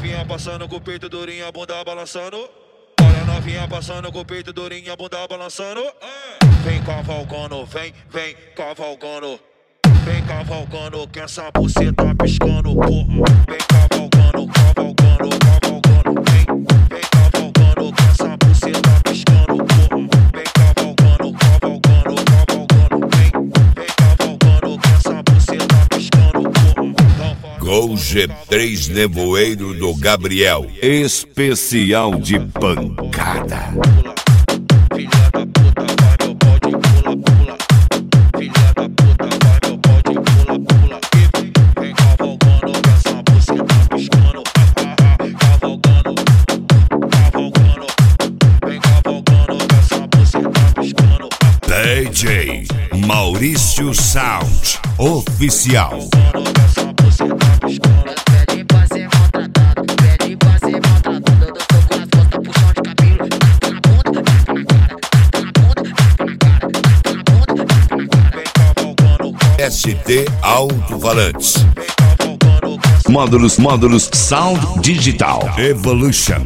novinha passando com o peito durinho, a bunda balançando. Olha a novinha passando com o peito durinho, a bunda balançando. Vem cavalgando, vem cavalgando. Vem cavalgando, que essa buceta piscando, porra. Vem cavalgando, cavalgando, cavalgando. Vem cavalgando, que essa buceta piscando, porra. Vem cavalgando, cavalgando, cavalgando. Vem cavalgando, que essa buceta piscando, porra. Gol G3 Nevoeiro do Gabriel, especial de pancada. Filha da puta, vai meu pode pula, pula. Filha da puta, vai meu pode pula, pula. Vem cavalgando, que essa buceta piscando. Cavalgando, cavalgando. Vem cavalgando, que essa buceta piscando. DJ Maurício Sound Oficial. Pede pra ser maltratado, pede pra ser maltratado. Eu dou soco nas costas, puxão de cabelo. Tapa na bunda, tapa na cara. Tapa na bunda, tapa na cara. Tapa na bunda, tapa na cara. ST Alto-Falantes. Módulos Sound Digital Evolution.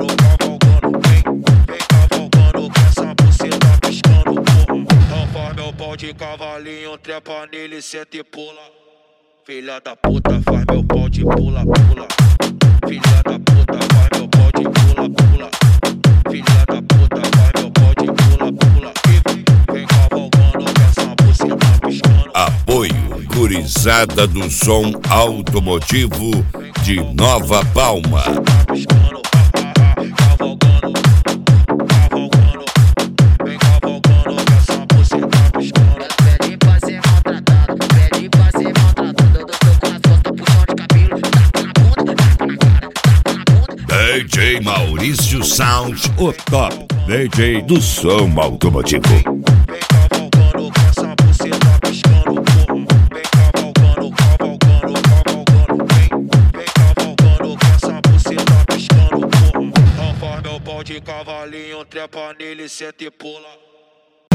De cavalinho, trepa nele, senta e pula. Filha da puta, faz meu pau de pula, pula. Filha da puta, faz meu pau de pula, pula. Filha da puta, faz meu pau de pula, pula. Vem cavalgando, que essa buceta piscando. Apoio Gurizada do Som Automotivo de Nova Palma. Piscando, cavalgando, cavalgando. Vem cavalgando, que essa buceta piscando. Pede pra ser maltratado, pede pra ser maltratado. Eu dou soco nas costas, puxão de cabelo. Tapa na bunda, tapa na cara. Tapa na bunda. DJ Maurício Sound, o top DJ do som automotivo. Vem cavalgando, que essa buceta piscando, porra. Vem cavalgando, cavalgando, cavalgando. Vem cavalgando, que essa buceta piscando, porra. Então faz meu pau de cavalinho, trepa nele, senta e pula.